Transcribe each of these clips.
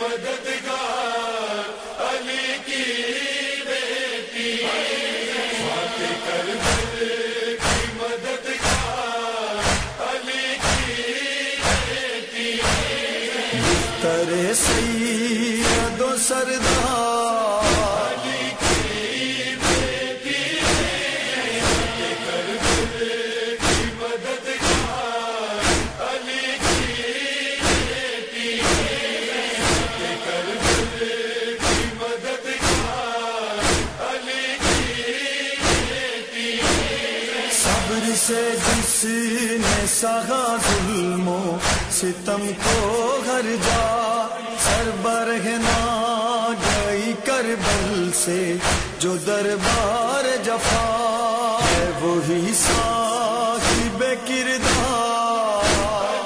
مددگار علی کی بیٹی فاتح کربلا کی مددگار علی کی بیٹی بستر سید و سردار علی کی بیٹی فاتح کربلا کی مددگار علی کی بیٹی فاتح کربلا کی مددگار علی کی بیٹی صبر سے جس نے سہا ظلم و ستم کو ہر جا سر برہنا گئی کربل سے جو دربار جفا ہے وہی صاحب کردار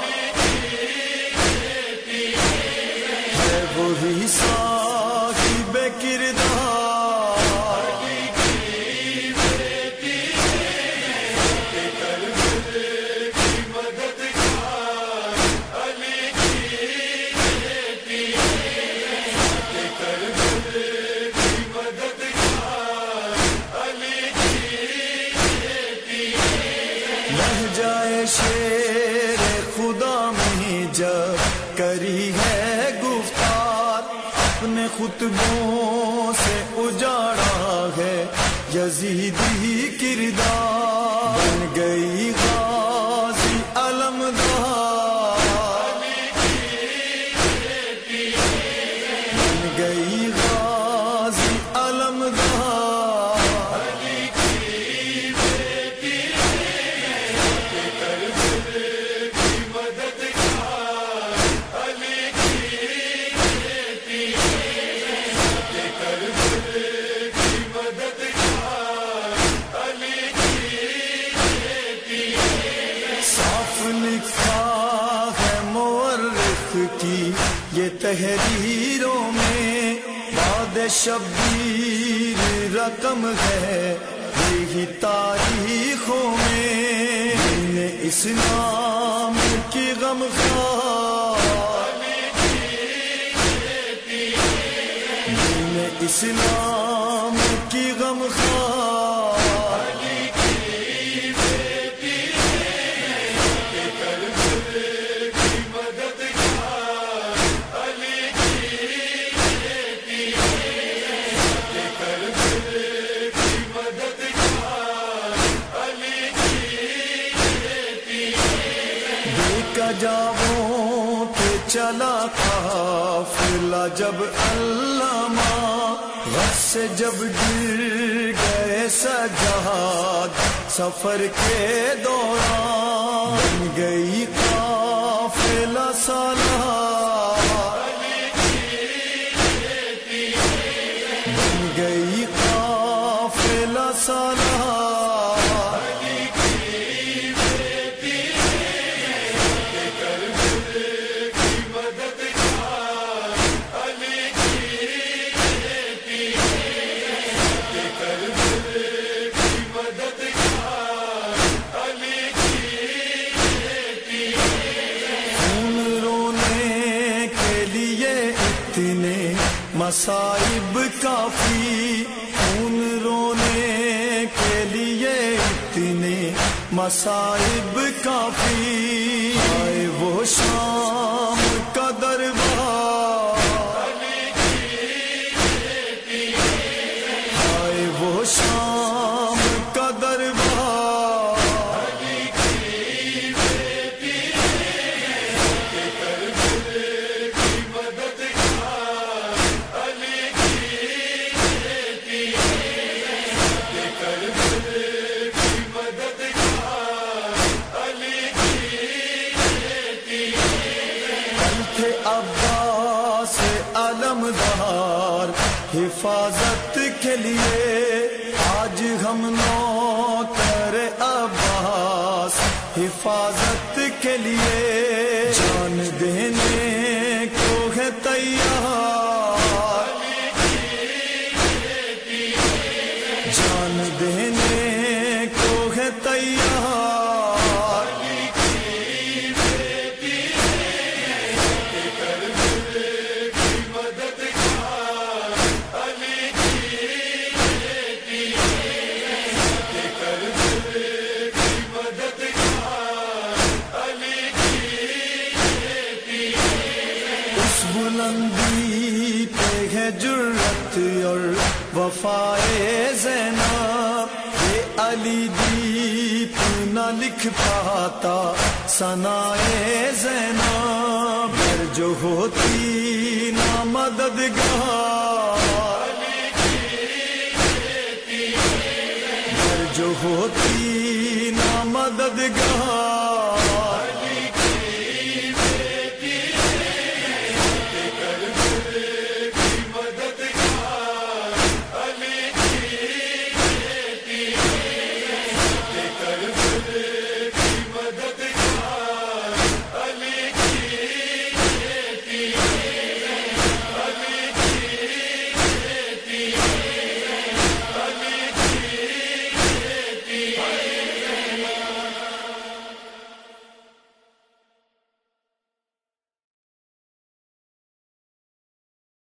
ہے وہی صاحب کردار لہجہ شیر خدا میں جب کری ہے گفتار اپنے خطبوں سے اجاڑا ہے یزیدی کردار بن گئی غازی علمدار بن گئی غازی علمدار صاف لکھا ہے مورخ کی یہ تحریروں میں بعد شبیر رقم ہے یہی تاریخوں میں دین اسلام کی غمخوار دین اسلام کی غمخوار جاؤں کہ چلا قافلہ جب علامہ غص سے جب گر گئے سجاد سفر کے دوران بن گئی قافلہ سالار بن گئی قافلہ سالار مصائب کافی خون رونے کے لیے اتنے مصائب کافی آئے وہ شام کا دربار آئے وہ شام کا دربار عباس علمدار حفاظت کے لیے آج ہم نوکر عباس حفاظت کے لیے جان دینے کو ہے تیار جان دینے کو ہے تیار بلندی پہ ہے جرت اور وفائے زینب، یہ علی دیپ نہ لکھ پاتا ثنائے زینب، گر جو ہوتی نہ مددگار، گر جو ہوتی نہ مددگار